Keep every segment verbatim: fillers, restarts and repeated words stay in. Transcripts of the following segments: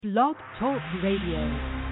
Blog Talk Radio.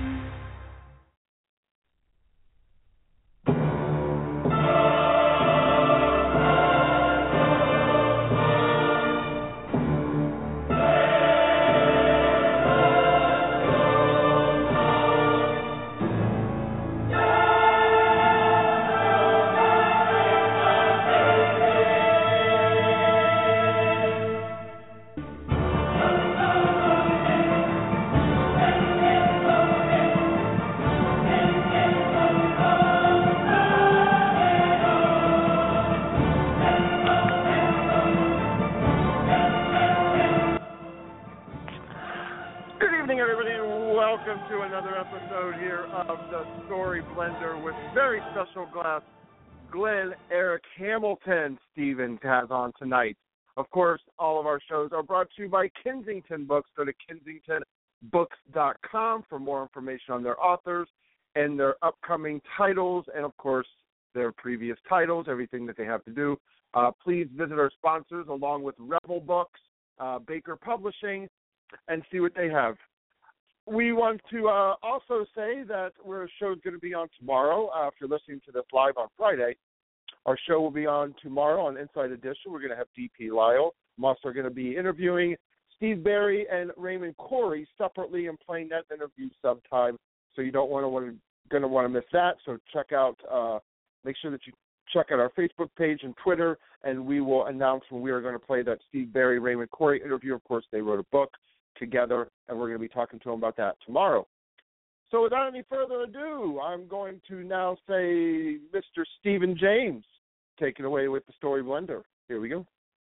Blender with very special guest, Glenn Eric Hamilton. Stephen has on tonight. Of course, all of our shows are brought to you by Kensington Books. Go to kensington books dot com for more information on their authors and their upcoming titles, and of course, their previous titles, everything that they have to do. Uh, please visit our sponsors along with Rebel Books, uh, Baker Publishing, and see what they have. We want to uh, also say that our show is going to be on tomorrow. Uh, if you're listening to this live on Friday, our show will be on tomorrow on Inside Edition. We're going to have D P Lyle. I'm also going to be interviewing Steve Berry and Raymond Corey separately and playing that interview sometime. So you don't want to going to want to miss that. So check out, uh, make sure that you check out our Facebook page and Twitter, and we will announce when we are going to play that Steve Berry, Raymond Corey interview. Of course, they wrote a book together, and we're going to be talking to them about that tomorrow. So without any further ado, I'm going to now say Mister Stephen James, take it away with the Story Blender. Here we go.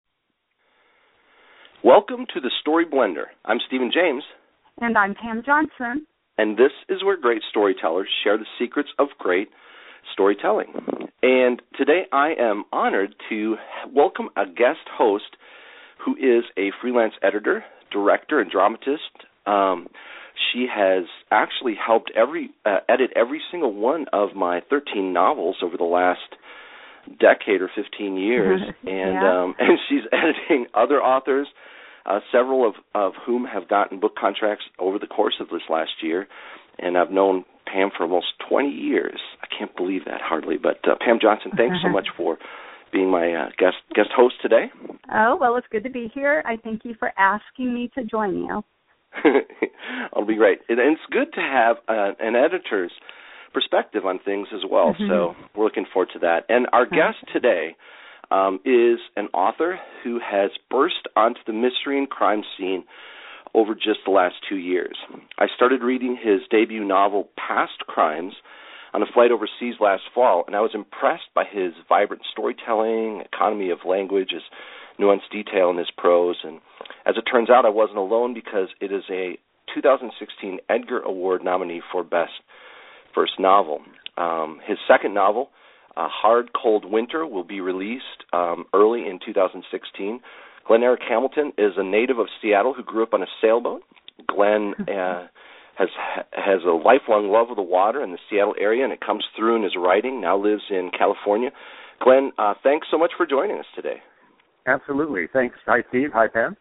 Welcome to the Story Blender. I'm Stephen James. And I'm Pam Johnson. And this is where great storytellers share the secrets of great storytelling. And today I am honored to welcome a guest host who is a freelance editor, director, and dramatist. Um, she has actually helped every uh, edit every single one of my thirteen novels over the last decade or fifteen years, and yeah. um, and she's editing other authors, uh, several of, of whom have gotten book contracts over the course of this last year. And I've known Pam for almost twenty years. I can't believe that hardly, but uh, Pam Johnson, thanks so much for being my uh, guest guest host today. Oh, well, it's good to be here. I thank you for asking me to join you. It'll be great. And it's good to have uh, an editor's perspective on things as well, mm-hmm. so we're looking forward to that. And our guest today um, is an author who has burst onto the mystery and crime scene over just the last two years. I started reading his debut novel, Past Crimes, on a flight overseas last fall, and I was impressed by his vibrant storytelling, economy of language, his nuanced detail in his prose. And as it turns out, I wasn't alone because it is a two thousand sixteen Edgar Award nominee for Best First Novel. Um, his second novel, uh, Hard Cold Winter, will be released um, early in two thousand sixteen. Glenn Eric Hamilton is a native of Seattle who grew up on a sailboat. Glenn uh, has has a lifelong love of the water in the Seattle area, and it comes through in his writing. Now lives in California. Glenn, uh, thanks so much for joining us today. Absolutely. Thanks. Hi, Steve. Hi, Pam.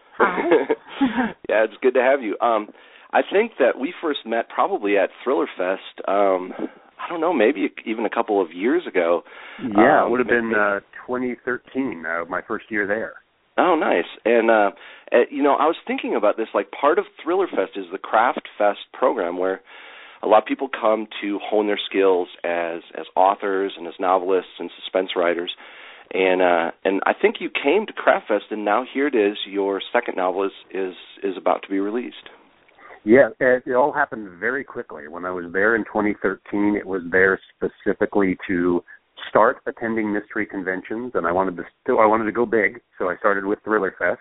Hi. Yeah, it's good to have you. Um, I think that we first met probably at Thriller Fest, um, I don't know, maybe even a couple of years ago. Yeah, um, it would have been uh, twenty thirteen, uh, my first year there. Oh, nice. And, uh, uh, you know, I was thinking about this, like part of Thriller Fest is the Craft Fest program where a lot of people come to hone their skills as, as authors and as novelists and suspense writers. And uh, and I think you came to Craft Fest, and now here it is, your second novel is, is, is about to be released. Yeah, it, it all happened very quickly. When I was there in twenty thirteen, it was there specifically to start attending mystery conventions, and I wanted to still I wanted to go big, so I started with Thriller Fest,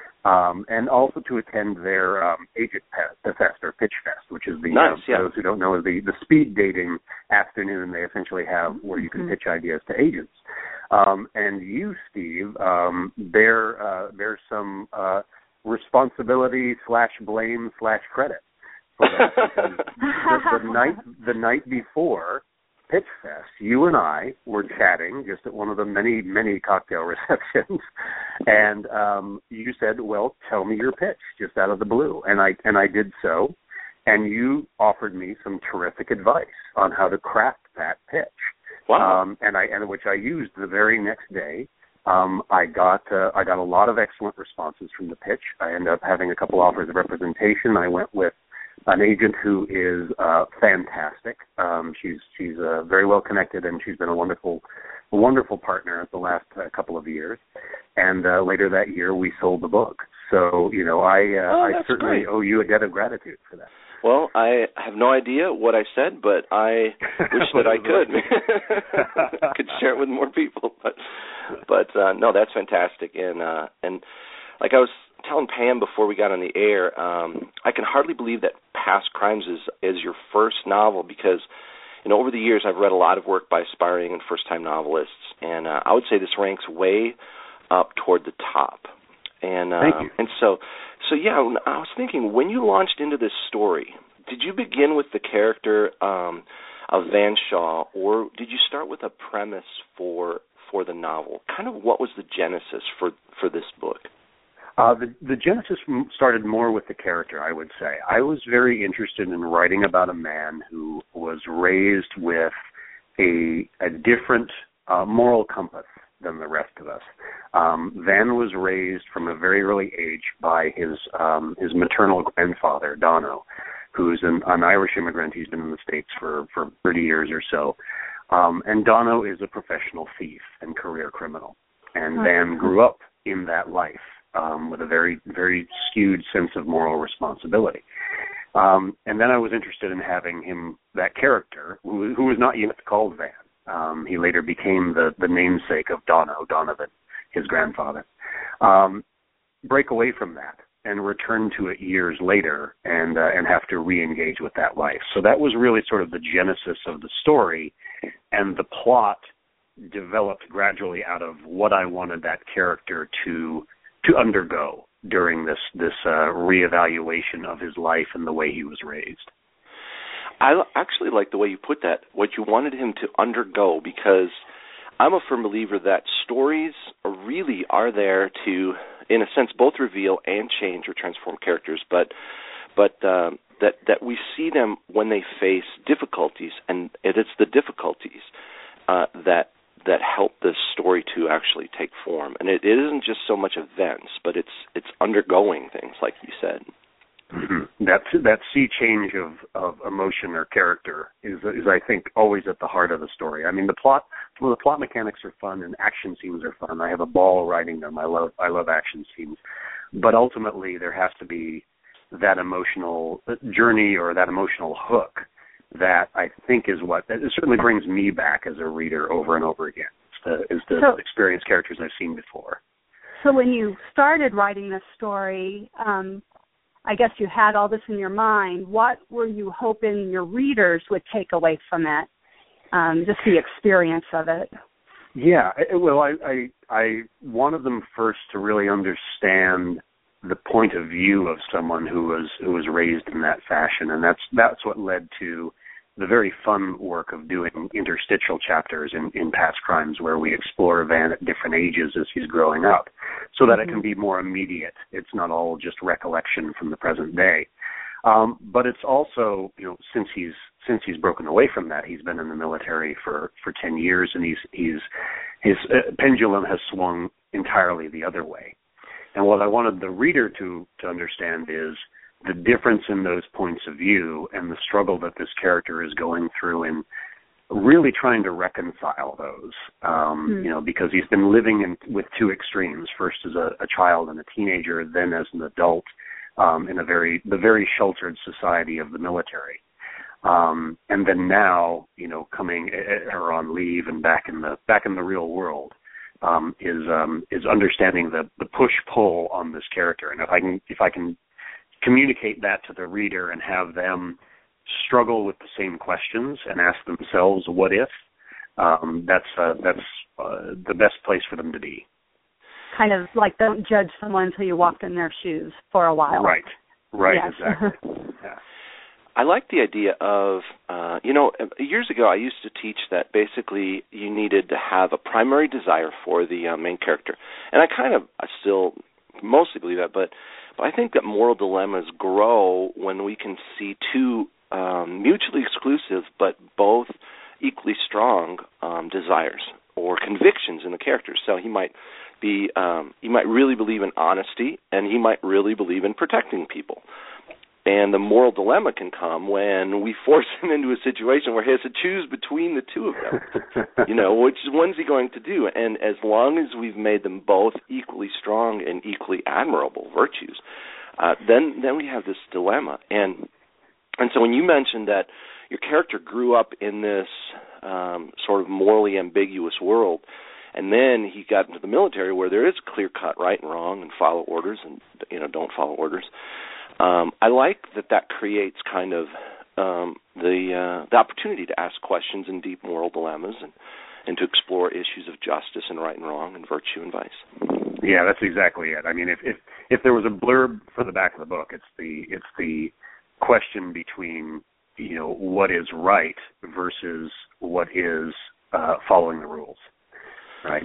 um, and also to attend their um, Agent Fest or Pitch Fest, which is the nice, uh, yeah. those who don't know is the, the speed dating afternoon they essentially have where you can mm-hmm. pitch ideas to agents. Um, and you, Steve, um, bear uh, bear some uh, responsibility slash blame slash credit for that because the, the night the night before Pitch Fest, you and I were chatting just at one of the many, many cocktail receptions, and um, you said, well, tell me your pitch, just out of the blue. And I and I did so, and you offered me some terrific advice on how to craft that pitch. Wow. Um, and I and which I used the very next day. Um, I got uh, I got a lot of excellent responses from the pitch. I ended up having a couple offers of representation. I went with an agent who is uh, fantastic. Um, she's she's uh, very well connected, and she's been a wonderful a wonderful partner the last uh, couple of years. And uh, later that year, we sold the book. So you know, I uh, oh, I certainly great. owe you a debt of gratitude for that. Well, I have no idea what I said, but I wish that I could. I could share it with more people. But, but uh, no, that's fantastic. And uh, and like I was telling Pam before we got on the air, um, I can hardly believe that Past Crimes is is your first novel, because you know over the years I've read a lot of work by aspiring and first-time novelists, and uh, I would say this ranks way up toward the top. And uh, Thank you. And so, so yeah, I was thinking, when you launched into this story, did you begin with the character um, of Van Shaw, or did you start with a premise for for the novel? Kind of what was the genesis for, for this book? Uh, the, the genesis started more with the character, I would say. I was very interested in writing about a man who was raised with a, a different uh, moral compass than the rest of us. Um, Van was raised from a very early age by his um, his maternal grandfather, Dono, who's an, an Irish immigrant. He's been in the States for, for thirty years or so. Um, and Dono is a professional thief and career criminal. And Van grew up in that life um, with a very, very skewed sense of moral responsibility. Um, and then I was interested in having him, that character, who, who was not yet called Van. Um, he later became the, the namesake of Dono, Donovan, his grandfather. Um, break away from that and return to it years later and uh, and have to re-engage with that life. So that was really sort of the genesis of the story, and the plot developed gradually out of what I wanted that character to to undergo during this this uh, reevaluation of his life and the way he was raised. I actually like the way you put that, what you wanted him to undergo, because I'm a firm believer that stories really are there to, in a sense, both reveal and change or transform characters, but but um, that, that we see them when they face difficulties, and it is the difficulties uh, that that help this story to actually take form. And it, it isn't just so much events, but it's it's undergoing things, like you said. Mm-hmm. That that sea change of, of emotion or character is is I think always at the heart of the story. I mean, the plot well, the plot mechanics are fun and action scenes are fun. I have a ball writing them. I love I love action scenes, but ultimately there has to be that emotional journey or that emotional hook that I think is what that it certainly brings me back as a reader over and over again. It's the, is the so, experienced characters I've seen before. So when you started writing this story, um, I guess you had all this in your mind. What were you hoping your readers would take away from it? Um, just the experience of it. Yeah, well, I, I I wanted them first to really understand the point of view of someone who was who was raised in that fashion, and that's that's what led to the very fun work of doing interstitial chapters in, in Past Crimes, where we explore Van at different ages as he's growing up, so that mm-hmm. it can be more immediate. It's not all just recollection from the present day. Um, but it's also, you know, since he's since he's broken away from that, he's been in the military for, for ten years, and he's he's his uh, pendulum has swung entirely the other way. And what I wanted the reader to to understand is the difference in those points of view and the struggle that this character is going through in really trying to reconcile those, um, mm. you know, because he's been living in, with two extremes, first as a, a child and a teenager, then as an adult um, in a very the very sheltered society of the military. Um, and then now, you know, coming or on leave and back in the back in the real world, um, is um, is understanding the, the push-pull on this character. And if I can if I can communicate that to the reader and have them struggle with the same questions and ask themselves, what if, um, that's uh, that's uh, the best place for them to be. Kind of like don't judge someone until you walked in their shoes for a while. Right, right, yes. exactly. Yeah. I like the idea of uh, you know, years ago I used to teach that basically you needed to have a primary desire for the uh, main character. And I kind of I still mostly believe that, but, but I think that moral dilemmas grow when we can see two um, mutually exclusive but both equally strong um, desires or convictions in the character. So he might be, um, he might really believe in honesty, and he might really believe in protecting people. And the moral dilemma can come when we force him into a situation where he has to choose between the two of them. You know, which one's he going to do? And as long as we've made them both equally strong and equally admirable virtues, uh, then then we have this dilemma. And and so when you mentioned that your character grew up in this um, sort of morally ambiguous world, and then he got into the military where there is clear-cut right and wrong and follow orders and, you know, don't follow orders. Um, I like that that creates kind of um, the uh, the opportunity to ask questions and deep moral dilemmas and, and to explore issues of justice and right and wrong and virtue and vice. Yeah, that's exactly it. I mean, if if, if there was a blurb for the back of the book, it's the it's the question between, you know, what is right versus what is uh, following the rules, right?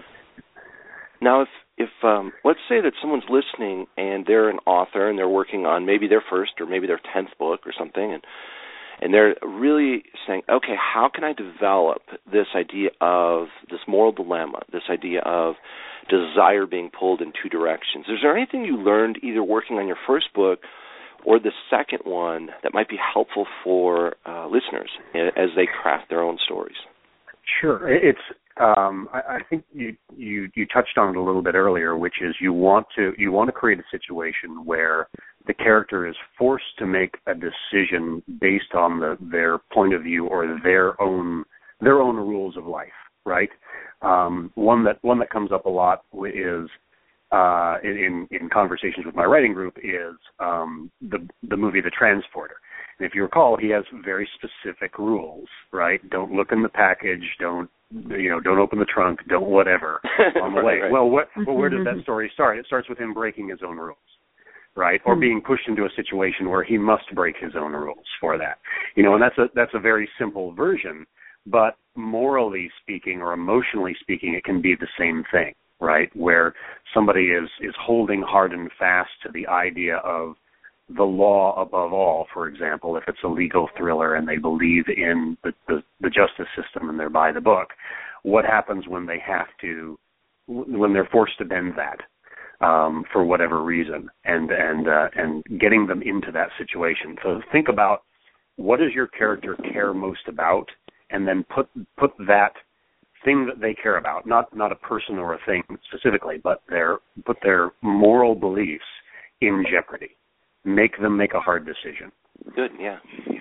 Now, if if um, let's say that someone's listening and they're an author and they're working on maybe their first or maybe their tenth book or something, and and they're really saying, okay, how can I develop this idea of this moral dilemma, this idea of desire being pulled in two directions? Is there anything you learned either working on your first book or the second one that might be helpful for uh, listeners as they craft their own stories? Sure. It's um, I, I think you, you you touched on it a little bit earlier, which is you want to you want to create a situation where the character is forced to make a decision based on the, their point of view or their own their own rules of life, right? Um, one that one that comes up a lot is uh, in in conversations with my writing group is um, the the movie The Transporter. And if you recall, he has very specific rules, right? Don't look in the package. Don't, you know, don't open the trunk. Don't whatever on the way. Right. Well, what, well, where does that story start? It starts with him breaking his own rules, right? Or being pushed into a situation where he must break his own rules for that. You know, and that's a that's a very simple version, but morally speaking or emotionally speaking, it can be the same thing, right? Where somebody is is holding hard and fast to the idea of the law above all, for example, if it's a legal thriller and they believe in the, the, the justice system and they're by the book, what happens when they have to, when they're forced to bend that um, for whatever reason, and and uh, and getting them into that situation. So think about what does your character care most about, and then put put that thing that they care about, not not a person or a thing specifically, but their put their moral beliefs in jeopardy. Make them make a hard decision. Good, yeah. Yeah,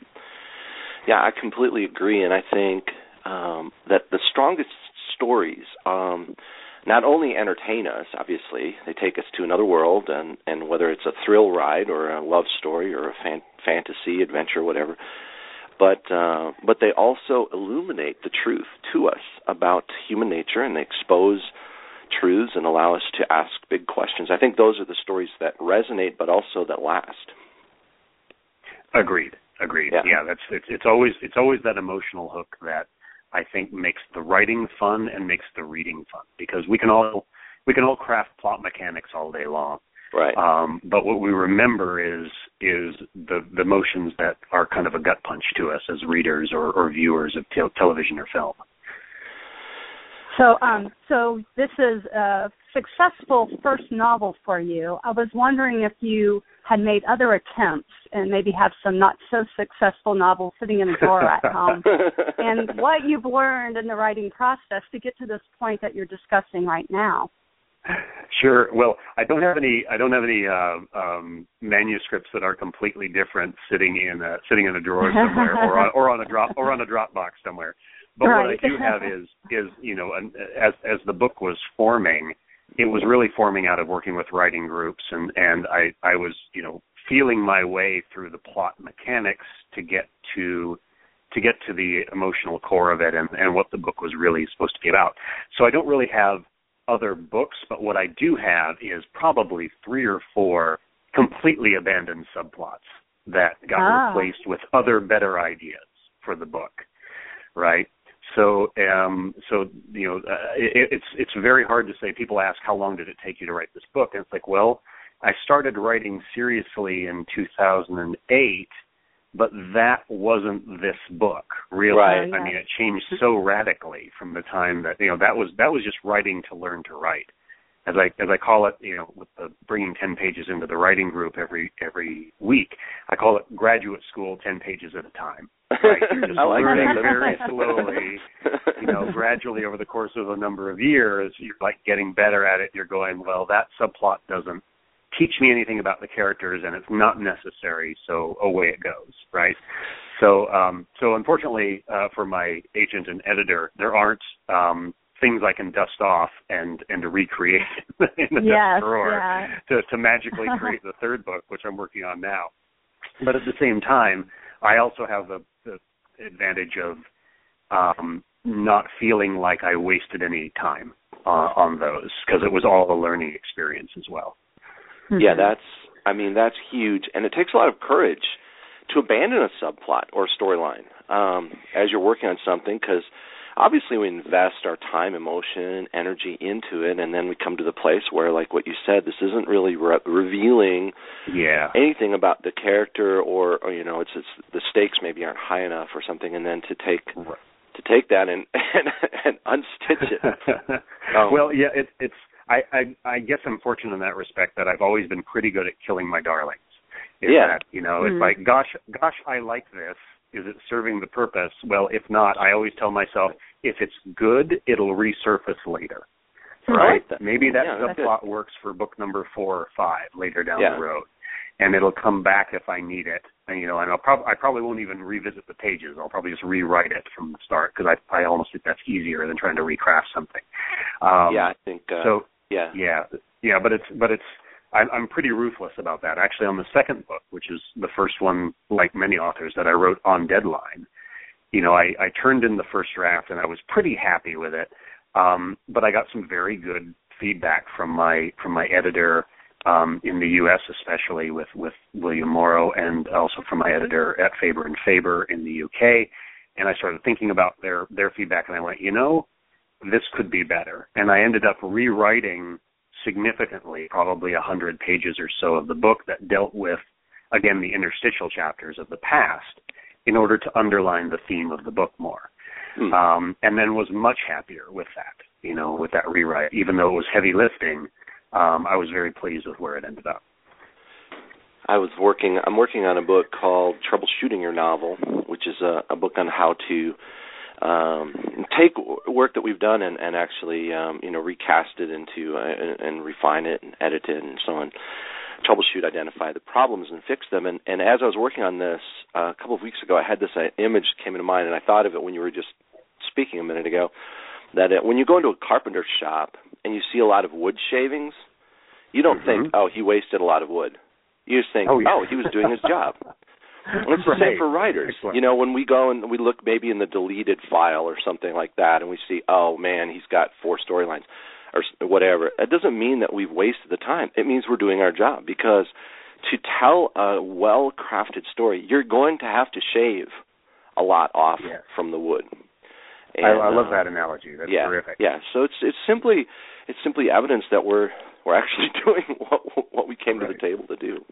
yeah I completely agree, and I think um, that the strongest stories um, not only entertain us, obviously, they take us to another world, and, and whether it's a thrill ride or a love story or a fan- fantasy, adventure, whatever, but uh, but they also illuminate the truth to us about human nature, and they expose truths and allow us to ask big questions. I think those are the stories that resonate, but also that last. Agreed. Agreed. Yeah, yeah that's it's, it's always it's always that emotional hook that I think makes the writing fun and makes the reading fun, because we can all we can all craft plot mechanics all day long. Right. Um, but what we remember is is the the emotions that are kind of a gut punch to us as readers or, or viewers of te- television or film. So, um, so this is a successful first novel for you. I was wondering if you had made other attempts and maybe have some not so successful novels sitting in a drawer at home, and what you've learned in the writing process to get to this point that you're discussing right now. Sure. Well, I don't have any. I don't have any uh, um, manuscripts that are completely different sitting in a, sitting in a drawer somewhere, or on, or on a drop or on a Dropbox somewhere. But right. What I do have is, is you know, an, as as the book was forming, it was really forming out of working with writing groups, and, and I, I was, you know, feeling my way through the plot mechanics to get to to get to the emotional core of it and, and what the book was really supposed to be about. So I don't really have other books, but what I do have is probably three or four completely abandoned subplots that got ah. replaced with other better ideas for the book, right? So, um, so you know, uh, it, it's it's very hard to say. People ask, how long did it take you to write this book? And it's like, well, I started writing seriously in two thousand eight, but that wasn't this book, really. Right. I mean, it changed so radically from the time that, you know, that was that was just writing to learn to write. As I as I call it, you know, with the bringing ten pages into the writing group every every week, I call it graduate school ten pages at a time. Right? Just I like learning that. very slowly, you know, gradually over the course of a number of years, you're like getting better at it. You're going, well, that subplot doesn't teach me anything about the characters, and it's not necessary, so away it goes, right? So, um, so unfortunately uh, for my agent and editor, there aren't um, things I can dust off and and to recreate in the yes, desk drawer yeah. to, to magically create the third book, which I'm working on now. But at the same time, I also have the, the advantage of um, not feeling like I wasted any time uh, on those, because it was all a learning experience as well. Yeah, that's, I mean, that's huge. And it takes a lot of courage to abandon a subplot or storyline um, as you're working on something, because obviously we invest our time, emotion, energy into it, and then we come to the place where, like what you said, this isn't really re- revealing yeah. anything about the character, or, or you know, it's, it's the stakes maybe aren't high enough or something, and then to take right. to take that and and, and unstitch it. um, well, yeah, it, it's. I, I I guess I'm fortunate in that respect that I've always been pretty good at killing my darlings. Is yeah. That, you know, mm-hmm. it's like, gosh, gosh, I like this. Is it serving the purpose? Well, if not, I always tell myself, if it's good, it'll resurface later. Right? Like that. Maybe that yeah, subplot works for book number four or five later down yeah. the road, and it'll come back if I need it. And, you know, and I'll prob- I probably won't even revisit the pages. I'll probably just rewrite it from the start, because I I almost think that's easier than trying to recraft something. Um, yeah, I think uh, so. Yeah, yeah, yeah, but it's but it's I'm, I'm pretty ruthless about that. Actually, on the second book, which is the first one, like many authors, that I wrote on deadline, you know, I, I turned in the first draft and I was pretty happy with it. Um, but I got some very good feedback from my from my editor um, in the U S, especially with, with William Morrow, and also from my editor at Faber and Faber in the U K. And I started thinking about their their feedback, and I went, you know, this could be better. And I ended up rewriting significantly, probably a hundred pages or so of the book that dealt with, again, the interstitial chapters of the past in order to underline the theme of the book more. Hmm. Um, and then was much happier with that, you know, with that rewrite. Even though it was heavy lifting, um, I was very pleased with where it ended up. I was working, I'm working on a book called Troubleshooting Your Novel, which is a, a book on how to Um, take work that we've done and, and actually, um, you know, recast it into uh, and, and refine it and edit it and so on. Troubleshoot, identify the problems and fix them. And, and as I was working on this uh, a couple of weeks ago, I had this uh, image came into mind, and I thought of it when you were just speaking a minute ago. That it, when you go into a carpenter shop and you see a lot of wood shavings, you don't mm-hmm. think, oh, he wasted a lot of wood. You just think, oh, yeah. oh he was doing his job. And it's the right. same for writers. Excellent. You know, when we go and we look maybe in the deleted file or something like that, and we see, oh, man, he's got four storylines or whatever, it doesn't mean that we've wasted the time. It means we're doing our job, because to tell a well-crafted story, you're going to have to shave a lot off yes. from the wood. And, I, I love uh, that analogy. That's yeah, terrific. Yeah, so it's it's simply it's simply evidence that we're we're actually doing what what we came right. to the table to do.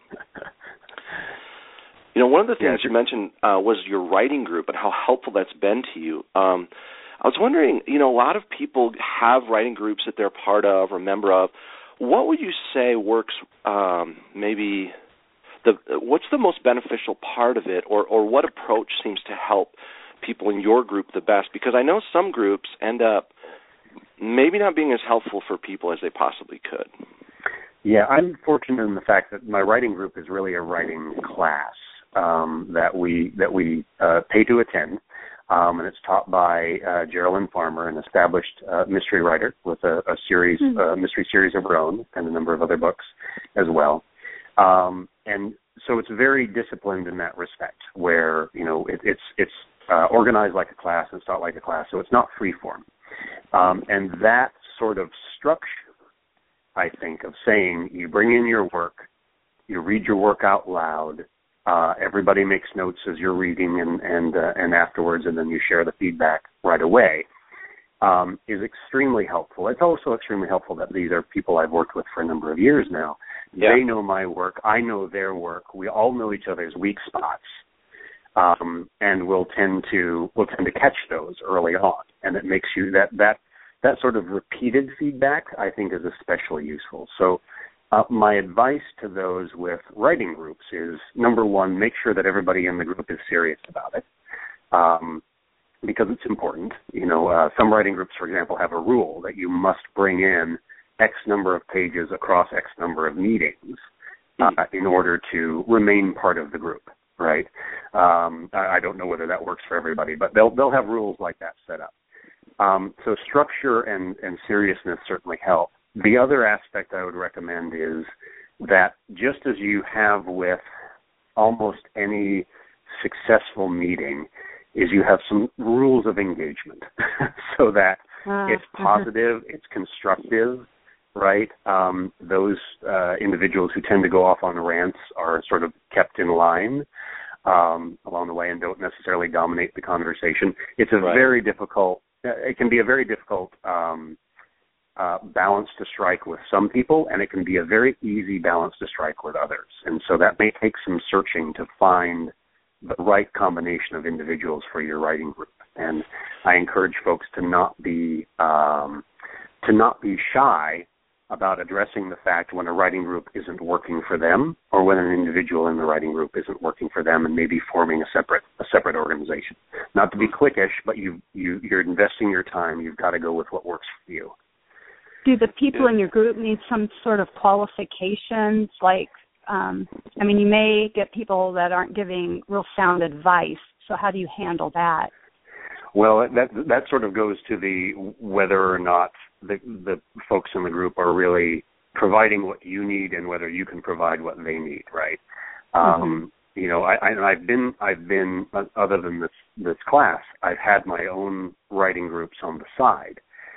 You know, one of the things yeah, you mentioned uh, was your writing group and how helpful that's been to you. Um, I was wondering, you know, a lot of people have writing groups that they're part of or member of. What would you say works um, maybe the what's the most beneficial part of it, or, or what approach seems to help people in your group the best? Because I know some groups end up maybe not being as helpful for people as they possibly could. Yeah, I'm fortunate in the fact that my writing group is really a writing class um, that we that we uh, pay to attend, um, and it's taught by uh, Geraldine Farmer, an established uh, mystery writer with a, a series, mm-hmm. a mystery series of her own, and a number of other books as well. Um, and so it's very disciplined in that respect, where you know it, it's it's uh, organized like a class and it's taught like a class, so it's not free form. Um, and that sort of structure, I think, of saying you bring in your work, you read your work out loud, uh, everybody makes notes as you're reading and and uh, and afterwards, and then you share the feedback right away, um, is extremely helpful. It's also extremely helpful that these are people I've worked with for a number of years now. Yeah. They know my work. I know their work. We all know each other's weak spots, um, and we'll tend to we'll tend to catch those early on. And it makes you that that that sort of repeated feedback, I think, is especially useful. So. Uh, my advice to those with writing groups is, number one, make sure that everybody in the group is serious about it, um, because it's important. You know, uh, some writing groups, for example, have a rule that you must bring in X number of pages across X number of meetings uh, in order to remain part of the group, right? Um, I, I don't know whether that works for everybody, but they'll they'll have rules like that set up. Um, so structure and, and seriousness certainly help. The other aspect I would recommend is that just as you have with almost any successful meeting, is you have some rules of engagement so that uh, it's positive, it's constructive, right? Um, those uh, individuals who tend to go off on rants are sort of kept in line um, along the way and don't necessarily dominate the conversation. It's a right. very difficult, it can be a very difficult um Uh, balance to strike with some people, and it can be a very easy balance to strike with others. And so that may take some searching to find the right combination of individuals for your writing group. And I encourage folks to not be um, to not be shy about addressing the fact when a writing group isn't working for them, or when an individual in the writing group isn't working for them, and maybe forming a separate a separate organization. Not to be cliquish, but you you you're investing your time. You've got to go with what works for you. Do the people in your group need some sort of qualifications? Like, um, I mean, you may get people that aren't giving real sound advice. So how do you handle that? Well, that that sort of goes to the whether or not the the folks in the group are really providing what you need and whether you can provide what they need, right? Mm-hmm. Um, you know, I, I, I've been I've been other than this this class, I've had my own writing groups on the side.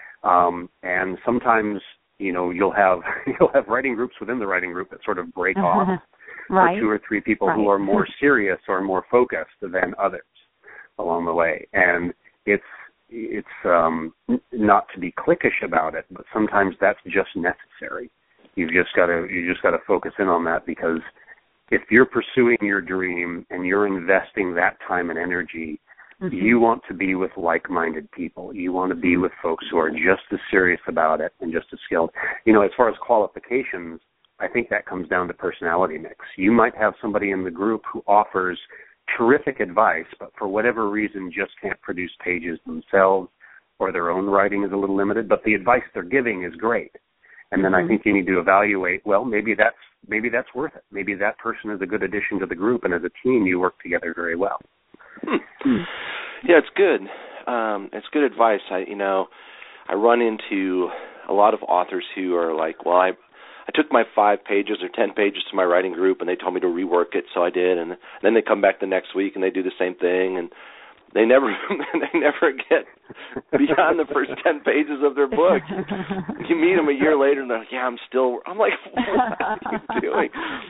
Um, and sometimes, you know, you'll have you'll have writing groups within the writing group that sort of break uh-huh. off right. for two or three people right. who are more serious or more focused than others along the way. And it's it's um, not to be cliquish about it, but sometimes that's just necessary. You've just got to you just got to focus in on that, because if you're pursuing your dream and you're investing that time and energy, mm-hmm. you want to be with like-minded people. You want to be with folks who are just as serious about it and just as skilled. You know, as far as qualifications, I think that comes down to personality mix. You might have somebody in the group who offers terrific advice, but for whatever reason just can't produce pages themselves, or their own writing is a little limited, but the advice they're giving is great. And then mm-hmm. I think you need to evaluate, well, maybe that's maybe that's worth it. Maybe that person is a good addition to the group, and as a team you work together very well. Hmm. Yeah, it's good. Um, it's good advice. I, you know, I run into a lot of authors who are like, well, I, I took my five pages or ten pages to my writing group, and they told me to rework it, so I did. And then they come back the next week and they do the same thing, and they never, they never get beyond the first ten pages of their book. You meet them a year later, and they're like, yeah, I'm still. I'm like, what are you doing?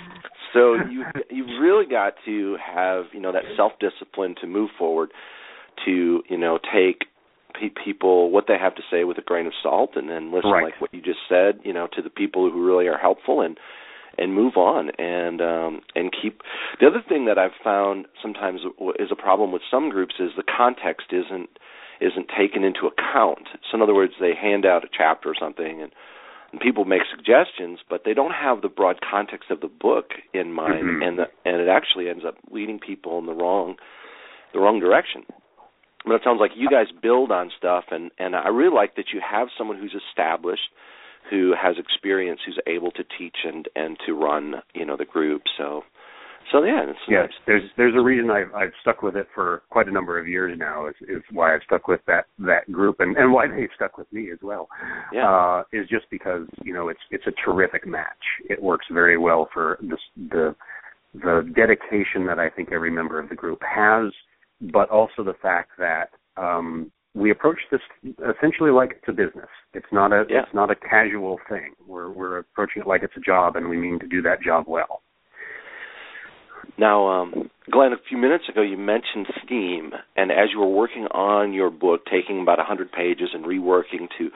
So you you've really got to have, you know, that self-discipline to move forward, to, you know, take pe- people, what they have to say with a grain of salt, and then listen, right. like what you just said, you know, to the people who really are helpful, and and move on, and um, and keep. The other thing that I've found sometimes is a problem with some groups is the context isn't isn't taken into account. So in other words, they hand out a chapter or something, and And people make suggestions, but they don't have the broad context of the book in mind, mm-hmm. and the, and it actually ends up leading people in the wrong the wrong direction. But it sounds like you guys build on stuff, and, and I really like that you have someone who's established, who has experience, who's able to teach and, and to run, you know, the group. So, so yeah, it's yes. Nice. There's there's a reason I've I've stuck with it for quite a number of years now. Is is why I've stuck with that, that group, and, and why they've stuck with me as well. Yeah. Uh, is just because, you know, it's it's a terrific match. It works very well for the the the dedication that I think every member of the group has, but also the fact that um, we approach this essentially like it's a business. It's not a yeah. it's not a casual thing. We're we're approaching it like it's a job, and we mean to do that job well. Now, um, Glenn, a few minutes ago you mentioned theme, and as you were working on your book, taking about one hundred pages and reworking to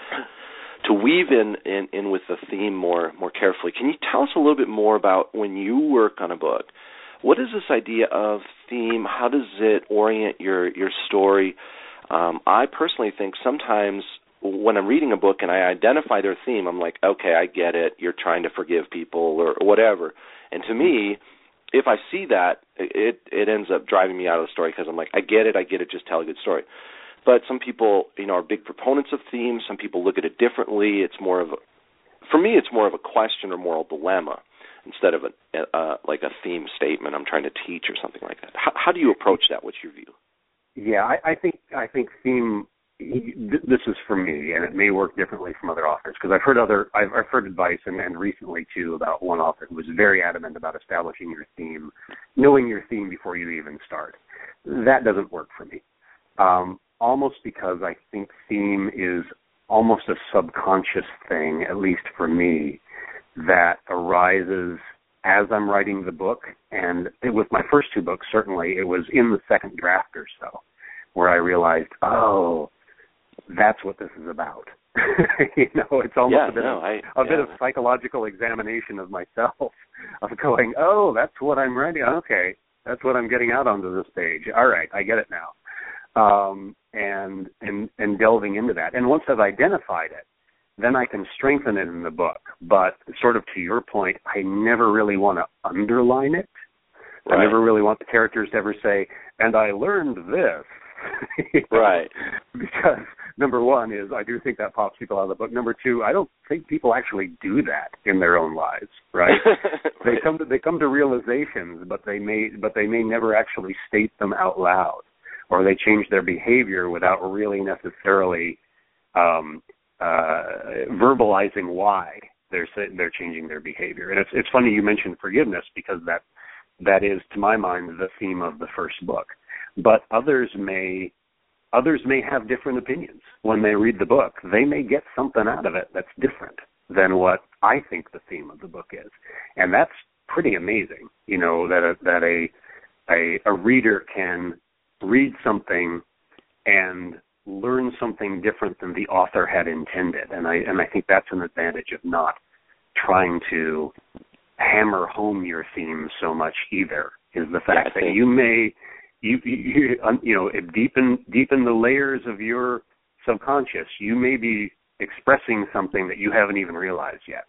to weave in, in, in with the theme more more carefully, can you tell us a little bit more about when you work on a book? What is this idea of theme? How does it orient your, your story? Um, I personally think sometimes when I'm reading a book and I identify their theme, I'm like, okay, I get it. You're trying to forgive people or, or whatever. And to me, if I see that, it it ends up driving me out of the story because I'm like, I get it, I get it, just tell a good story. But some people, you know, are big proponents of themes. Some people look at it differently. It's more of a, for me, it's more of a question or moral dilemma instead of a, uh, like a theme statement I'm trying to teach or something like that. How, how do you approach that? What's your view? Yeah, I, I think I think theme. This is for me, and it may work differently from other authors because I've heard other I've, I've heard advice, and, and recently too about one author who was very adamant about establishing your theme, knowing your theme before you even start. That doesn't work for me. Um, almost because I think theme is almost a subconscious thing, at least for me, that arises as I'm writing the book. And it, with my first two books, certainly, it was in the second draft or so, where I realized, oh, that's what this is about. you know, it's almost yeah, a bit no, of I, a yeah. bit of psychological examination of myself, of going, oh, that's what I'm writing. Okay, that's what I'm getting out onto this page. All right, I get it now. Um, and and and delving into that. And once I've identified it, then I can strengthen it in the book. But sort of to your point, I never really want to underline it. Right. I never really want the characters to ever say, and I learned this. you know? Right. Because number one is I do think that pops people out of the book. Number two, I don't think people actually do that in their own lives, right? right. They come to they come to realizations, but they may but they may never actually state them out loud, or they change their behavior without really necessarily um, uh, verbalizing why they're they're changing their behavior. And it's it's funny you mentioned forgiveness because that that is, to my mind, the theme of the first book. But others may others may have different opinions when they read the book. They may get something out of it that's different than what I think the theme of the book is, and that's pretty amazing. You know that a, that a a, a reader can read something and learn something different than the author had intended, and I and I think that's an advantage of not trying to hammer home your theme so much either. Is the fact yeah, that you may you you you know deepen deepen the layers of your subconscious. You may be expressing something that you haven't even realized yet.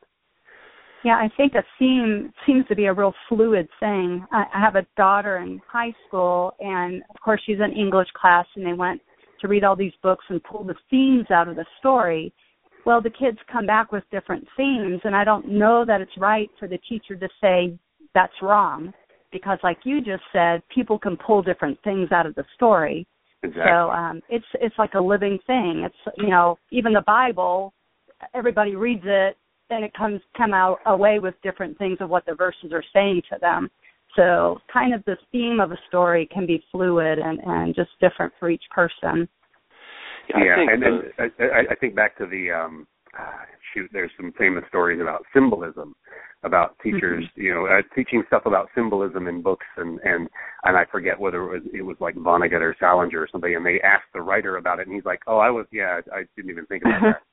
Yeah, I think a theme seems to be a real fluid thing. I have a daughter in high school, and of course she's in English class, and they went to read all these books and pull the themes out of the story. Well, the kids come back with different themes, and I don't know that it's right for the teacher to say that's wrong, because like you just said, people can pull different things out of the story. Exactly. So um, it's it's like a living thing. It's, you know, even the Bible, everybody reads it, and it comes come out away with different things of what the verses are saying to them. So kind of the theme of a story can be fluid and, and just different for each person. Yeah, yeah and, and I, I think back to the, um, uh, shoot, there's some famous stories about symbolism, about teachers, mm-hmm. you know, uh, teaching stuff about symbolism in books, and, and, and I forget whether it was, it was like Vonnegut or Salinger or somebody, and they asked the writer about it, and he's like, oh, I was, yeah, I didn't even think about that.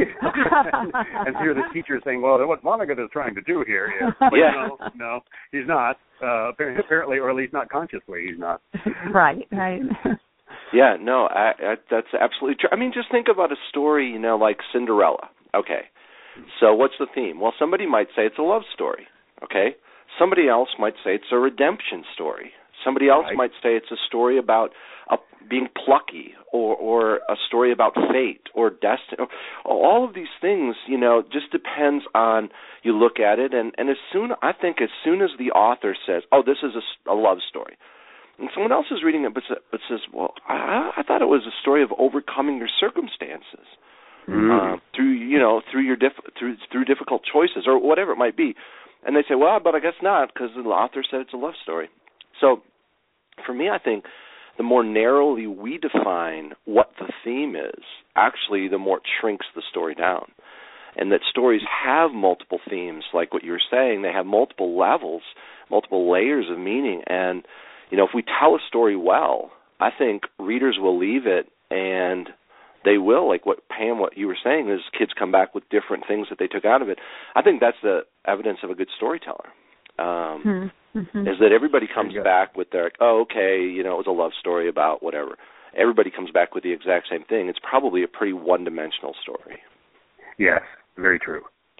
and here the teacher saying, well, what Vonnegut is trying to do here is, but yeah. no, no, he's not, uh, apparently, or at least not consciously, he's not. Right, right. Yeah, no, I, I, that's absolutely true. I mean, just think about a story, you know, like Cinderella. Okay, so what's the theme? Well, somebody might say it's a love story, okay? Somebody else might say it's a redemption story. Somebody else right. might say it's a story about uh, being plucky, or, or a story about fate or destiny. All of these things, you know, just depends on you look at it. And, and as soon, I think as soon as the author says, oh, this is a, a love story, and someone else is reading it but, but says, well, I, I thought it was a story of overcoming your circumstances mm. uh, through, you know, through your diff- through through difficult choices or whatever it might be. And they say, well, but I guess not, because the author said it's a love story. So for me, I think the more narrowly we define what the theme is, actually the more it shrinks the story down. And that stories have multiple themes, like what you were saying. They have multiple levels, multiple layers of meaning. And, you know, if we tell a story well, I think readers will leave it and they will, like what Pam, what you were saying, is kids come back with different things that they took out of it. I think that's the evidence of a good storyteller. Um, mm-hmm. Is that everybody comes back with their, oh, okay, you know, it was a love story about whatever. Everybody comes back with the exact same thing. It's probably a pretty one-dimensional story. Yes, very true.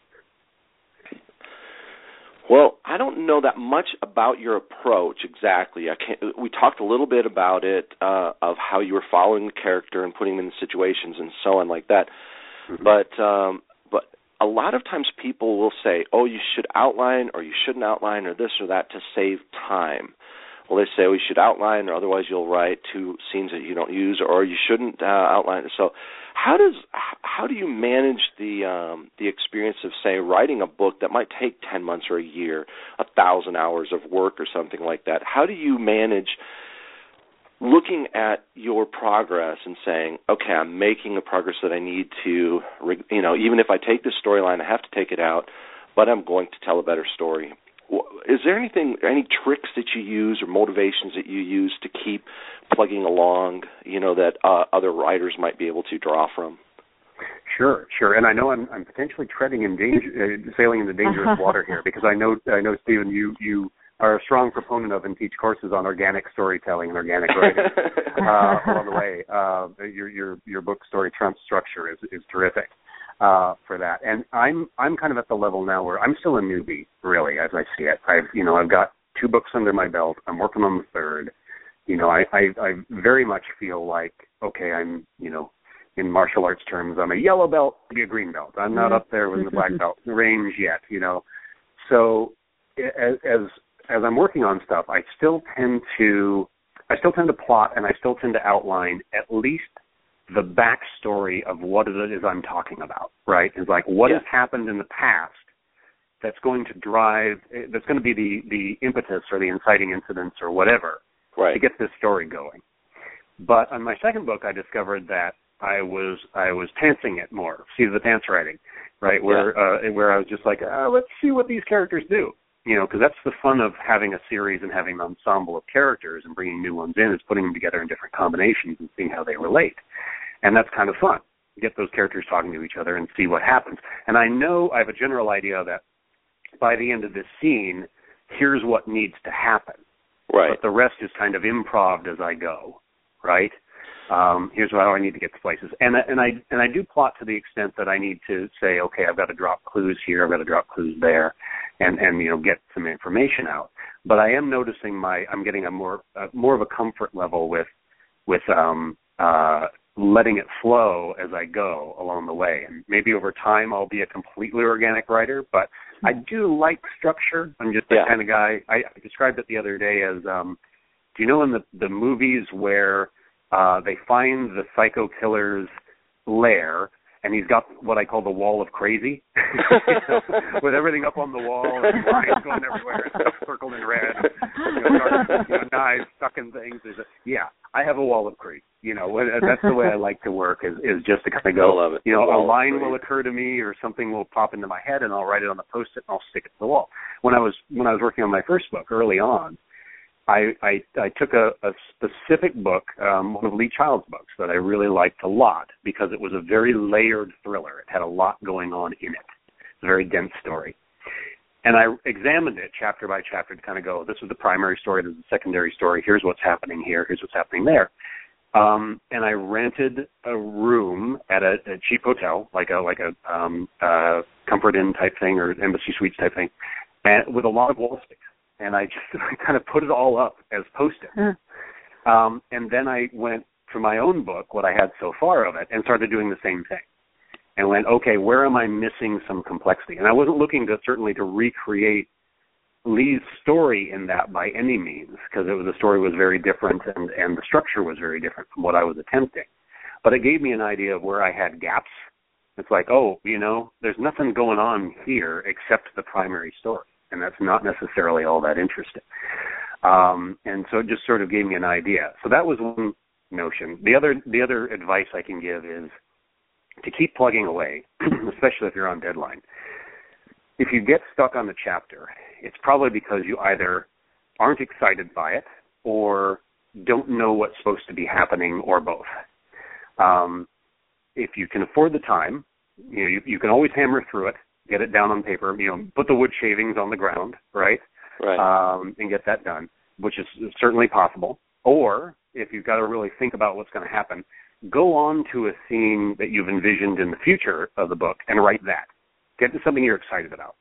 Well, I don't know that much about your approach exactly. I can't, we talked a little bit about it, uh, of how you were following the character and putting them in situations and so on like that. Mm-hmm. But um, but a lot of times people will say, oh, you should outline or you shouldn't outline or this or that to save time. Well, they say, oh, you should outline or otherwise you'll write two scenes that you don't use, or you shouldn't uh, outline. So how does how do you manage the um, the experience of, say, writing a book that might take ten months or a year, a thousand hours of work or something like that? How do you manage looking at your progress and saying, okay, I'm making the progress that I need to, you know, even if I take this storyline, I have to take it out, but I'm going to tell a better story. Is there anything, any tricks that you use or motivations that you use to keep plugging along, you know, that uh, other writers might be able to draw from? Sure, sure. And I know I'm, I'm potentially treading in danger, uh, sailing into dangerous water here, because I know, I know, Stephen, you, you are a strong proponent of and teach courses on organic storytelling and organic writing uh, along the way. Uh, your, your, your book story trump structure is, is terrific. Uh, for that, and I'm I'm kind of at the level now where I'm still a newbie, really, as I see it. I've you know I've got two books under my belt. I'm working on the third. You know, I, I I very much feel like, okay, I'm you know in martial arts terms, I'm a yellow belt, maybe a green belt. I'm not up there with the black belt range yet. You know, so as as as I'm working on stuff, I still tend to I still tend to plot and I still tend to outline at least the backstory of what it is I'm talking about, right? Is like what yeah. has happened in the past that's going to drive, that's going to be the, the impetus or the inciting incidents or whatever right. to get this story going. But on my second book, I discovered that I was I was pantsing it more, see the pants writing, right? Where yeah. uh, where I was just like, uh, let's see what these characters do, you know, because that's the fun of having a series and having an ensemble of characters and bringing new ones in, is putting them together in different combinations and seeing how they relate. And that's kind of fun. Get those characters talking to each other and see what happens. And I know I have a general idea that by the end of this scene, here's what needs to happen. Right. But the rest is kind of improv as I go, right? Um, here's how I need to get to places. And, and I and I do plot to the extent that I need to say, okay, I've got to drop clues here, I've got to drop clues there, and, and you know, get some information out. But I am noticing my I'm getting a more uh, more of a comfort level with with um uh letting it flow as I go along the way. And maybe over time I'll be a completely organic writer, but I do like structure. I'm just the yeah. kind of guy, I, I described it the other day as, um, do you know in the, the movies where uh, they find the psycho killer's lair, and he's got what I call the wall of crazy, you know, with everything up on the wall and lines going everywhere, and stuff circled in red, you know, dark, you know, knives stuck in things. There's a, yeah, I have a wall of crazy. You know, that's the way I like to work, is, is just to kind of go, love it. you know, a line crazy. will occur to me or something will pop into my head, and I'll write it on the Post-it and I'll stick it to the wall. When I was when I was working on my first book early on, I, I, I took a, a specific book, um, one of Lee Child's books that I really liked a lot because it was a very layered thriller. It had a lot going on in it. It's a very dense story. And I examined it chapter by chapter to kind of go, this is the primary story, this is the secondary story, here's what's happening here, here's what's happening there. Um, and I rented a room at a, a cheap hotel, like a like a um, uh, Comfort Inn type thing or Embassy Suites type thing, and with a lot of wall sticks. And I just kind of put it all up as Post-it. Mm. Um, and then I went for my own book, what I had so far of it, and started doing the same thing. And went, okay, where am I missing some complexity? And I wasn't looking to certainly to recreate Lee's story in that by any means, because it was the story was very different and, and the structure was very different from what I was attempting. But it gave me an idea of where I had gaps. It's like, oh, you know, there's nothing going on here except the primary story. And that's not necessarily all that interesting. Um, and so it just sort of gave me an idea. So that was one notion. The other the other advice I can give is to keep plugging away, especially if you're on deadline. If you get stuck on the chapter, it's probably because you either aren't excited by it or don't know what's supposed to be happening, or both. Um, if you can afford the time, you know, you, you can always hammer through it, get it down on paper, you know, put the wood shavings on the ground, right? Right. Um, and get that done, which is certainly possible. Or if you've got to really think about what's going to happen, go on to a scene that you've envisioned in the future of the book and write that. Get to something you're excited about.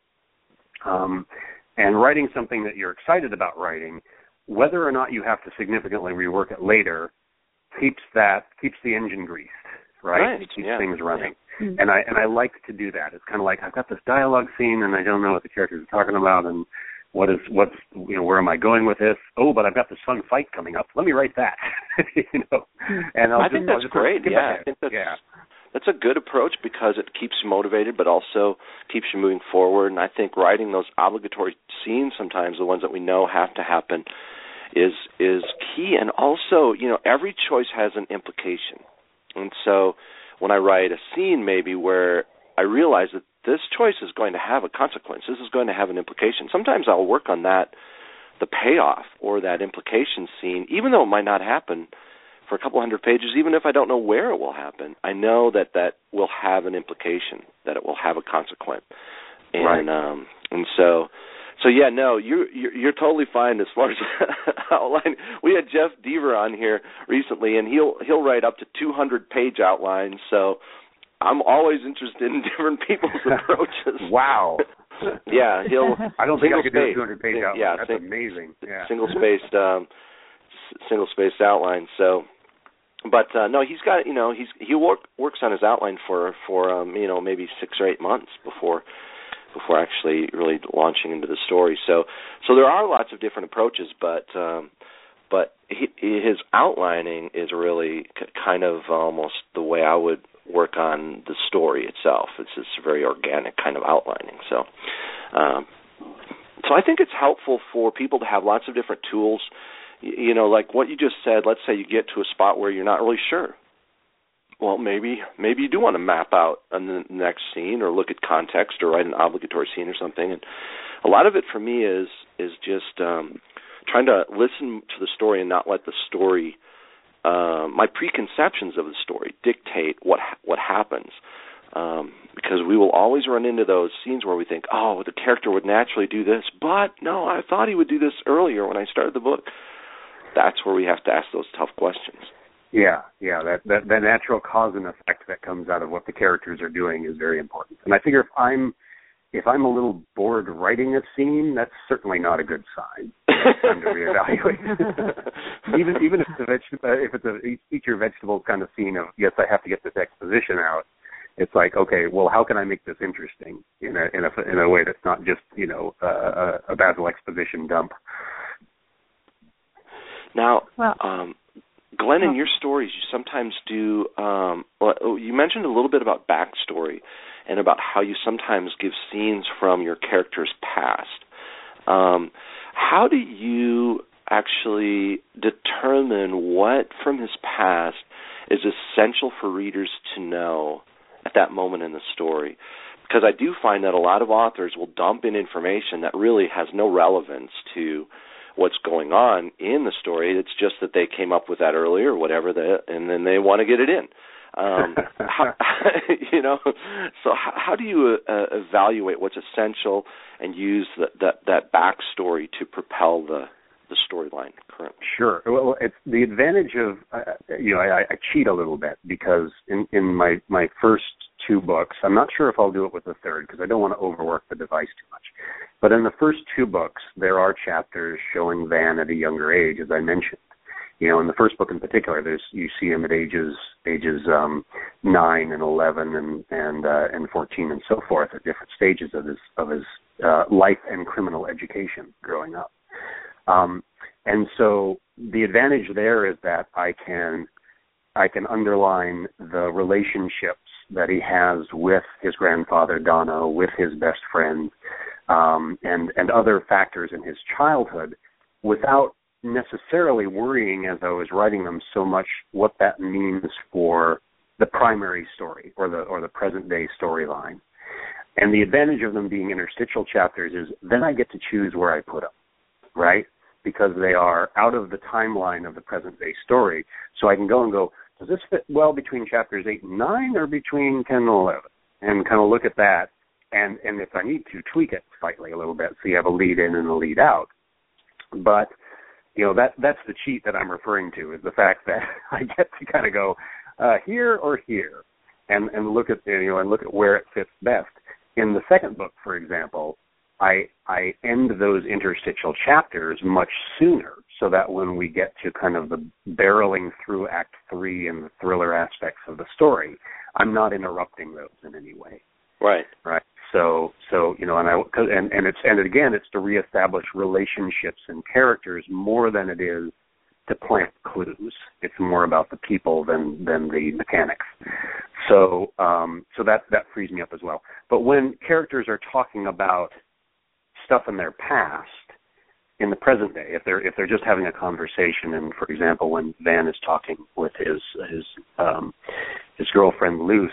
Um, and writing something that you're excited about writing, whether or not you have to significantly rework it later, keeps that keeps the engine greased, right? Right. It keeps yeah. things running. Yeah. Mm-hmm. And I and I like to do that. It's kind of like I've got this dialogue scene and I don't know what the characters are talking about and what is what's you know where am I going with this? Oh, but I've got this fun fight coming up. Let me write that. you know. And I'll I just, think that's I'll just great. skip Yeah, ahead. I think that's yeah. that's a good approach because it keeps you motivated, but also keeps you moving forward. And I think writing those obligatory scenes, sometimes the ones that we know have to happen, is is key. And also, you know, every choice has an implication. And so when I write a scene maybe where I realize that this choice is going to have a consequence, this is going to have an implication, sometimes I'll work on that, the payoff or that implication scene, even though it might not happen for a couple hundred pages, even if I don't know where it will happen, I know that that will have an implication, that it will have a consequence. And right. um, and so, so yeah, no, you're, you're you're totally fine as far as outline. We had Jeff Deaver on here recently, and he'll he'll write up to two hundred page outlines. So I'm always interested in different people's approaches. Wow. yeah, he'll. I don't think I could do a space. two hundred page outline. Yeah, that's sing, amazing. Yeah. Single spaced, um, single spaced outline. So. But uh, no, he's got you know he's he work, works on his outline for for um, you know maybe six or eight months before before actually really launching into the story. So so there are lots of different approaches, but um, but he, his outlining is really c- kind of almost the way I would work on the story itself. It's this very organic kind of outlining. So um, so I think it's helpful for people to have lots of different tools. You know, like what you just said, let's say you get to a spot where you're not really sure. Well, maybe maybe you do want to map out on the next scene or look at context or write an obligatory scene or something. And a lot of it for me is is just um, trying to listen to the story and not let the story, uh, my preconceptions of the story, dictate what what happens. Um, because we will always run into those scenes where we think, oh, the character would naturally do this, but no, I thought he would do this earlier when I started the book. That's where we have to ask those tough questions. Yeah, yeah, that, that that natural cause and effect that comes out of what the characters are doing is very important. And I figure if I'm if I'm a little bored writing a scene, that's certainly not a good sign. It's time to reevaluate. even even if it's a veg- uh, if it's a eat your vegetables kind of scene of yes, I have to get this exposition out. It's like, okay, well, how can I make this interesting in a in a in a way that's not just you know uh, a, a Basil exposition dump. Now, well, um, Glenn, in your stories, you sometimes do, um, well, you mentioned a little bit about backstory and about how you sometimes give scenes from your character's past. Um, how do you actually determine what from his past is essential for readers to know at that moment in the story? Because I do find that a lot of authors will dump in information that really has no relevance to what's going on in the story. It's just that they came up with that earlier or whatever, the, and then they want to get it in. Um, how, you know, so how, how do you uh, evaluate what's essential and use the, that that backstory to propel the the storyline currently? Sure. Well, it's the advantage of uh, you know I, I cheat a little bit because in, in my my first two books, I'm not sure if I'll do it with the third because I don't want to overwork the device too much. But in the first two books, there are chapters showing Van at a younger age, as I mentioned. You know, in the first book in particular, there's you see him at ages ages um, nine and eleven and and uh, and fourteen and so forth at different stages of his of his uh, life and criminal education growing up. Um, and so the advantage there is that I can I can underline the relationships that he has with his grandfather Dono, with his best friend, um, and and other factors in his childhood, without necessarily worrying as I was writing them so much what that means for the primary story or the or the present day storyline. And the advantage of them being interstitial chapters is then I get to choose where I put them, right? Because they are out of the timeline of the present-day story. So I can go and go, does this fit well between chapters eight and nine or between ten and eleven? And kind of look at that. And, and if I need to, tweak it slightly a little bit so you have a lead in and a lead out. But, you know, that that's the cheat that I'm referring to, is the fact that I get to kind of go uh, here or here and, and look at, you know, and look at where it fits best. In the second book, for example, I I end those interstitial chapters much sooner so that when we get to kind of the barreling through Act Three and the thriller aspects of the story, I'm not interrupting those in any way. Right. Right. So so you know, and I and and it's and again, it's to reestablish relationships and characters more than it is to plant clues. It's more about the people than than the mechanics. So um, so that that frees me up as well. But when characters are talking about stuff in their past, in the present day, if they're if they're just having a conversation, and for example, when Van is talking with his his um, his girlfriend Luce,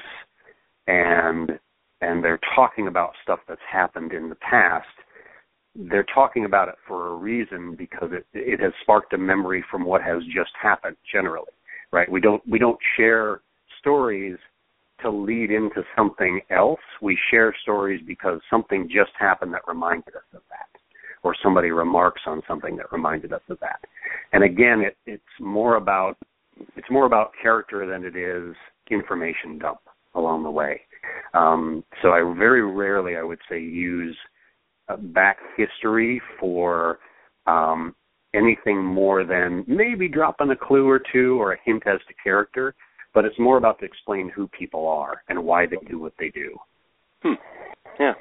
and and they're talking about stuff that's happened in the past, they're talking about it for a reason, because it it has sparked a memory from what has just happened. Generally, right? We don't we don't share stories to lead into something else. We share stories because something just happened that reminded us of that, or somebody remarks on something that reminded us of that. And again, it, it's more about it's more about character than it is information dump along the way. Um, so I very rarely, I would say, use uh, back history for um, anything more than maybe dropping a clue or two or a hint as to character. But it's more about to explain who people are and why they do what they do. Hmm. Yeah.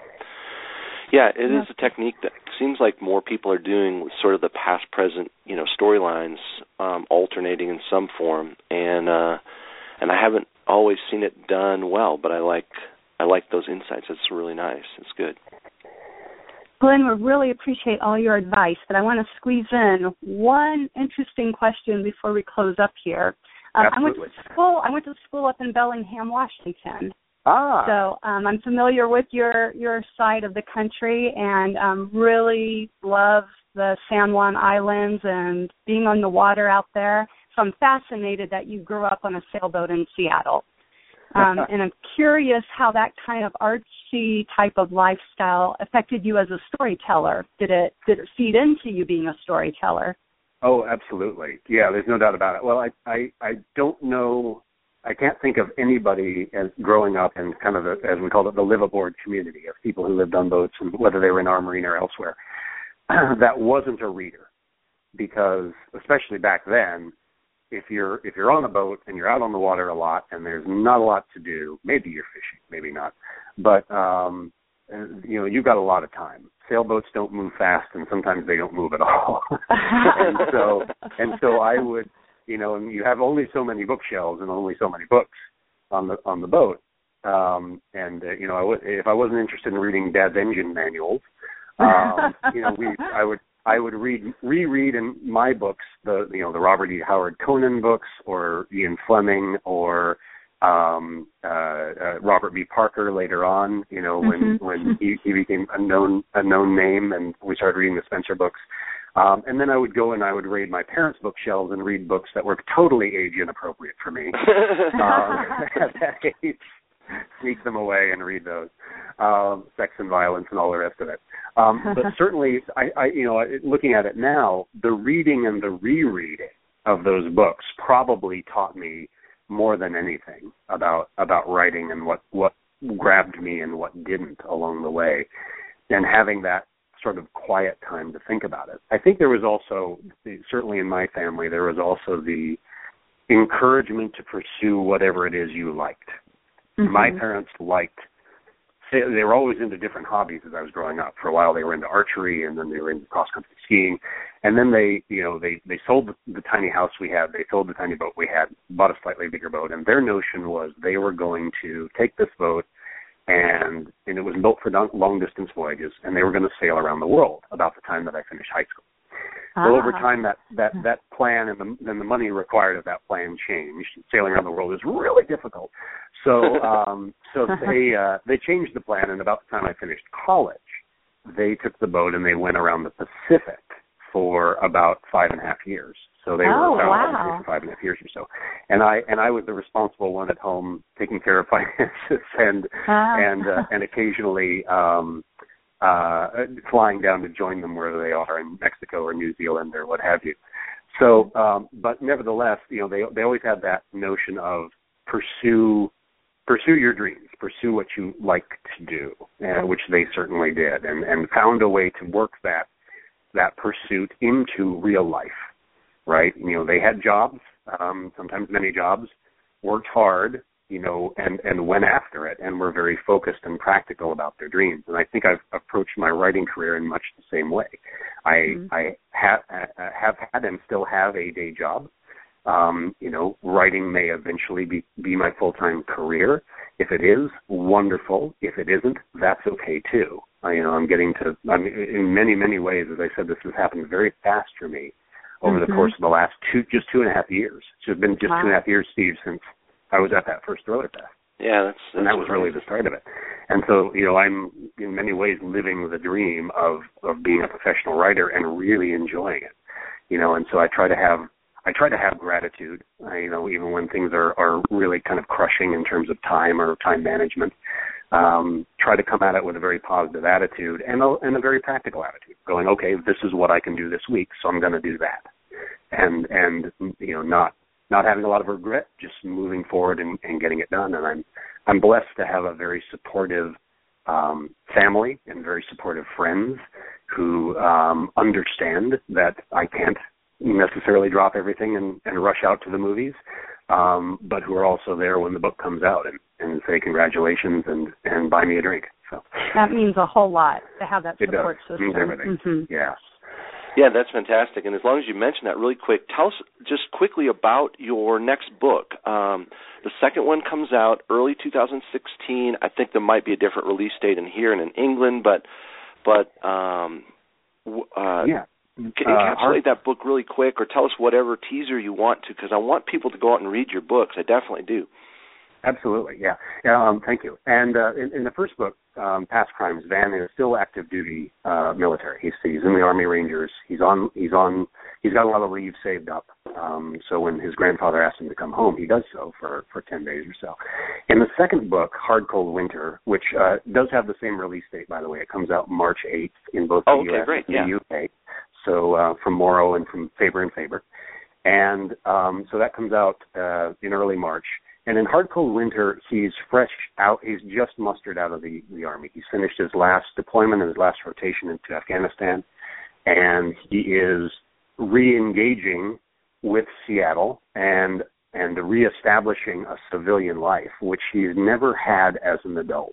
Yeah, it is a technique that seems like more people are doing with sort of the past-present, you know, storylines um, alternating in some form, and uh, and I haven't always seen it done well. But I like I like those insights. It's really nice. It's good. Glenn, we really appreciate all your advice, but I want to squeeze in one interesting question before we close up here. Um, I went to school. I went to school up in Bellingham, Washington. Ah. So um, I'm familiar with your your side of the country, and um, really love the San Juan Islands and being on the water out there. So I'm fascinated that you grew up on a sailboat in Seattle, um, and I'm curious how that kind of artsy type of lifestyle affected you as a storyteller. Did it did it feed into you being a storyteller? Oh, absolutely. Yeah, there's no doubt about it. Well, I, I, I don't know, I can't think of anybody as growing up in kind of, the, as we call it, the live-aboard community of people who lived on boats, and whether they were in our marine or elsewhere, that wasn't a reader. Because, especially back then, if you're if you're on a boat and you're out on the water a lot and there's not a lot to do, maybe you're fishing, maybe not, but, um, you know, you've got a lot of time. Sailboats don't move fast, and sometimes they don't move at all. and so, and so I would, you know, and you have only so many bookshelves and only so many books on the on the boat. Um, and uh, you know, I w- if I wasn't interested in reading Dad's engine manuals, um, you know, we I would I would read reread in my books the you know the Robert E. Howard Conan books, or Ian Fleming, or um uh, uh Robert B. Parker later on, you know, when mm-hmm. when he, he became a known a known name, and we started reading the Spencer books. Um and then I would go and I would raid my parents' bookshelves and read books that were totally age inappropriate for me. um, at that age, sneak them away and read those. Um, sex and violence and all the rest of it. Um but certainly I, I you know, looking at it now, the reading and the rereading of those books probably taught me more than anything about about writing, and what, what grabbed me and what didn't along the way, and having that sort of quiet time to think about it. I think there was also, certainly in my family, there was also the encouragement to pursue whatever it is you liked. Mm-hmm. My parents liked, they, they were always into different hobbies as I was growing up. For a while they were into archery, and then they were into cross-country skiing. And then they, you know, they, they sold the, the tiny house we had, they sold the tiny boat we had, bought a slightly bigger boat, and their notion was they were going to take this boat, and, and it was built for long-distance voyages, and they were going to sail around the world about the time that I finished high school. Ah. Well, over time, that, that, that plan and the, then the money required of that plan changed. Sailing around the world is really difficult. So um, so they uh, they changed the plan, and about the time I finished college, they took the boat and they went around the Pacific for about five and a half years. So they oh, were around wow. for five and a half years or so. And I and I was the responsible one at home taking care of finances and ah. and uh, and occasionally um, uh, flying down to join them wherever they are in Mexico or New Zealand or what have you. So, um, but nevertheless, you know, they they always had that notion of pursue pursue your dreams, pursue what you like to do, uh, which they certainly did, and, and found a way to work that that pursuit into real life, right? You know, they had jobs, um, sometimes many jobs, worked hard, you know, and, and went after it, and were very focused and practical about their dreams. And I think I've approached my writing career in much the same way. I Mm-hmm. I have uh, have had and still have a day job. Um, you know, writing may eventually be, be my full-time career. If it is, wonderful. If it isn't, that's okay too. I, you know, I'm getting to, I mean, in many, many ways, as I said, this has happened very fast for me over mm-hmm. the course of the last two, just two and a half years. It's just been just wow. two and a half years, Steve, since I was at that first Thriller Fest. Yeah, that's, that's and that was really the start of it. And so, you know, I'm in many ways living the dream of, of being a professional writer and really enjoying it. You know, and so I try to have I try to have gratitude, uh, you know, even when things are, are really kind of crushing in terms of time or time management. Um, try to come at it with a very positive attitude and a, and a very practical attitude, going, okay, this is what I can do this week, so I'm going to do that. And, and you know, not not having a lot of regret, just moving forward and, and getting it done. And I'm I'm blessed to have a very supportive um, family and very supportive friends who um, understand that I can't necessarily drop everything and, and rush out to the movies, um, but who are also there when the book comes out and, and say congratulations and, and buy me a drink. So that means a whole lot to have that it support does. system. It means everything. Mm-hmm. Yeah. Yeah, that's fantastic. And as long as you mention that really quick, tell us just quickly about your next book. Um, the second one comes out early two thousand sixteen. I think there might be a different release date in here and in England, but but um, uh, yeah. Can you encapsulate uh, that book really quick, or tell us whatever teaser you want to, because I want people to go out and read your books. I definitely do. Absolutely, yeah. yeah um, thank you. And uh, in, in the first book, um, Past Crimes, Van is still active duty uh, military. He's, he's in the Army Rangers. He's on. He's on. He's got a lot of leave saved up. Um, so when his grandfather asked him to come home, he does so for, for ten days or so. In the second book, Hard Cold Winter, which uh, does have the same release date, by the way, it comes out March eighth in both the oh, okay, U S great. and yeah. the U K. So uh, from Morrow and from Faber and Faber. And um, so that comes out uh, in early March. And in Hard Cold Winter, he's fresh out. He's just mustered out of the, the Army. He's finished his last deployment and his last rotation into Afghanistan. And he is re-engaging with Seattle and and reestablishing a civilian life, which he's never had as an adult.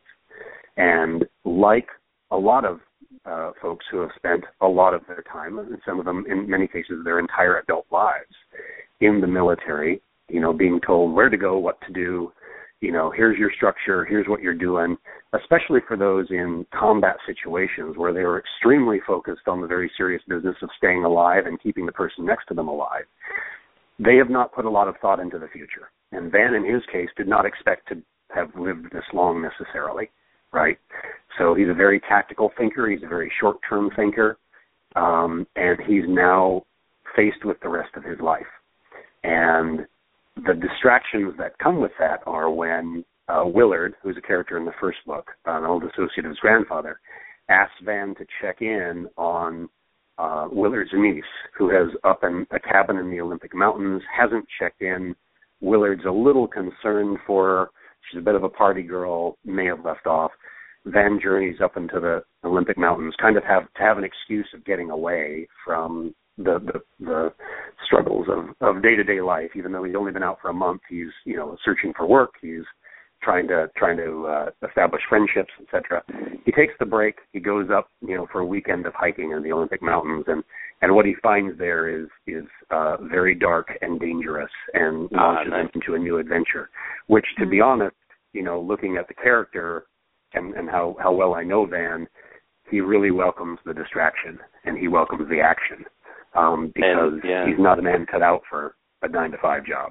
And like a lot of Uh, folks who have spent a lot of their time, and some of them, in many cases, their entire adult lives in the military, you know, being told where to go, what to do, you know, here's your structure, here's what you're doing, especially for those in combat situations where they were extremely focused on the very serious business of staying alive and keeping the person next to them alive. They have not put a lot of thought into the future. And Van, in his case, did not expect to have lived this long necessarily. Right, so he's a very tactical thinker. He's a very short-term thinker, um, and he's now faced with the rest of his life. And the distractions that come with that are when uh, Willard, who's a character in the first book, an old associate of his grandfather, asks Van to check in on uh, Willard's niece, who has up in a cabin in the Olympic Mountains, hasn't checked in. Willard's a little concerned for her. She's a bit of a party girl, may have left off. Van journeys up into the Olympic Mountains, kind of have to have an excuse of getting away from the the, the struggles of, of day-to-day life. Even though he's only been out for a month, he's you know searching for work. He's trying to trying to uh, establish friendships, et cetera. He takes the break. He goes up, you know, for a weekend of hiking in the Olympic Mountains, and, and what he finds there is is uh, very dark and dangerous, and launches uh, nice. him into a new adventure. Which, to mm-hmm. be honest, you know, looking at the character and, and how, how well I know Van, he really welcomes the distraction and he welcomes the action. um, because and, yeah. he's not a man cut out for a nine to five job.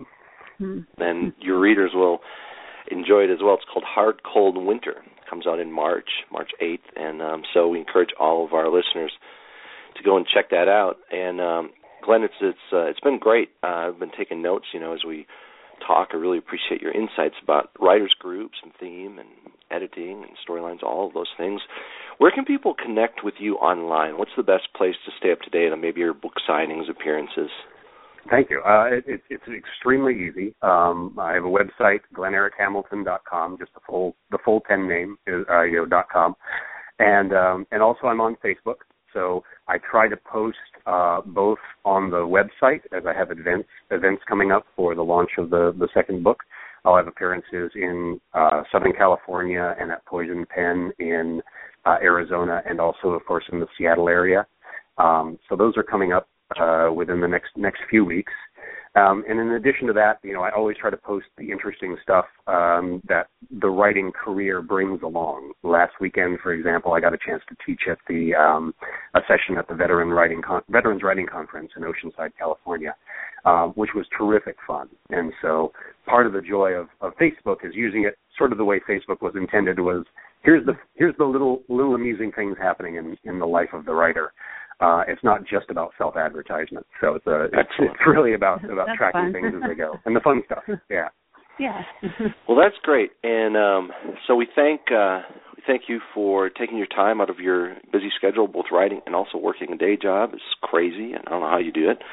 And your readers will enjoy it as well. It's called Hard Cold Winter. It comes out in March, March eighth, and um, so we encourage all of our listeners to go and check that out. And um, Glenn, it's it's uh, it's been great. Uh, I've been taking notes, you know, as we talk. I really appreciate your insights about writers groups and theme and editing and storylines, all of those things. Where can people connect with you online? What's the best place to stay up to date on maybe your book signings, appearances? Thank you. Uh, it, it, it's extremely easy. Um, I have a website, glenn eric hamilton dot com, just the full the full pen name is uh, you know dot com, and um, and also I'm on Facebook. So I try to post uh, both on the website as I have events events coming up for the launch of the, the second book. I'll have appearances in uh, Southern California and at Poison Pen in uh, Arizona, and also, of course, in the Seattle area. Um, so those are coming up uh, within the next next few weeks. Um, and in addition to that, you know, I always try to post the interesting stuff um, that the writing career brings along. Last weekend, for example, I got a chance to teach at the um, a session at the Veteran Writing Con- Veterans Writing Conference in Oceanside, California, uh, which was terrific fun. And so part of the joy of, of Facebook is using it sort of the way Facebook was intended, was here's the here's the little little amusing things happening in, in the life of the writer. Uh, it's not just about self-advertisement, so it's, a, it's, it's really about, about tracking things as they go, and the fun stuff, yeah. Yeah. Well, that's great, and um, so we thank uh, we thank you for taking your time out of your busy schedule, both writing and also working a day job. It's crazy, and I don't know how you do it,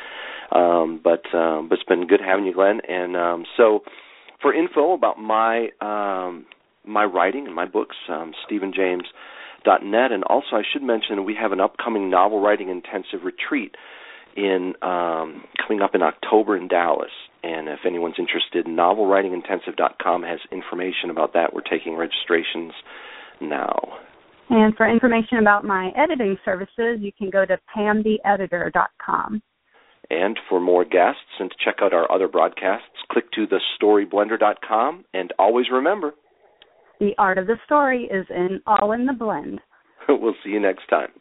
um, but um, but it's been good having you, Glenn. And um, so, for info about my um, my writing and my books, um, Stephen James dot net, and also I should mention we have an upcoming novel writing intensive retreat in um, coming up in October in Dallas. And if anyone's interested, novel writing intensive dot com has information about that. We're taking registrations now. And for information about my editing services, you can go to pam the editor dot com. And for more guests and to check out our other broadcasts, click to the story blender dot com. And always remember, the art of the story is in all in the blend. We'll see you next time.